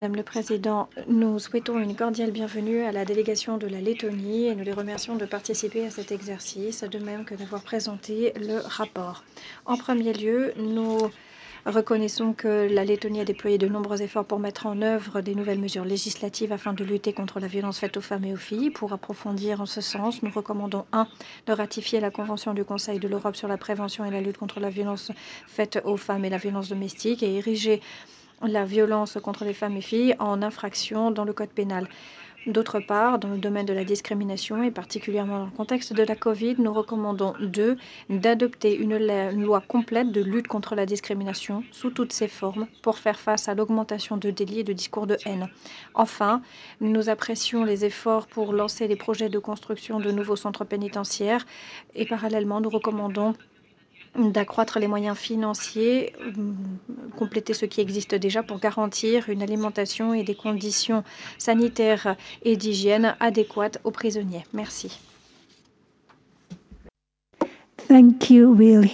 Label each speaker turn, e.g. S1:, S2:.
S1: Madame le Président, nous souhaitons une cordiale bienvenue à la délégation de la Lettonie et nous les remercions de participer à cet exercice, de même que d'avoir présenté le rapport. En premier lieu, nous reconnaissons que la Lettonie a déployé de nombreux efforts pour mettre en œuvre des nouvelles mesures législatives afin de lutter contre la violence faite aux femmes et aux filles. Pour approfondir en ce sens, nous recommandons 1. De ratifier la Convention du Conseil de l'Europe sur la prévention et la lutte contre la violence faite aux femmes et la violence domestique et ériger la violence contre les femmes et filles en infraction dans le code pénal. D'autre part, dans le domaine de la discrimination et particulièrement dans le contexte de la Covid, nous recommandons 2. D'adopter une loi complète de lutte contre la discrimination sous toutes ses formes pour faire face à l'augmentation de délits et de discours de haine. Enfin, nous apprécions les efforts pour lancer les projets de construction de nouveaux centres pénitentiaires et parallèlement, nous recommandons d'accroître les moyens financiers, compléter ce qui existe déjà pour garantir une alimentation et des conditions sanitaires et d'hygiène adéquates aux prisonniers. Merci.
S2: Thank you. We'll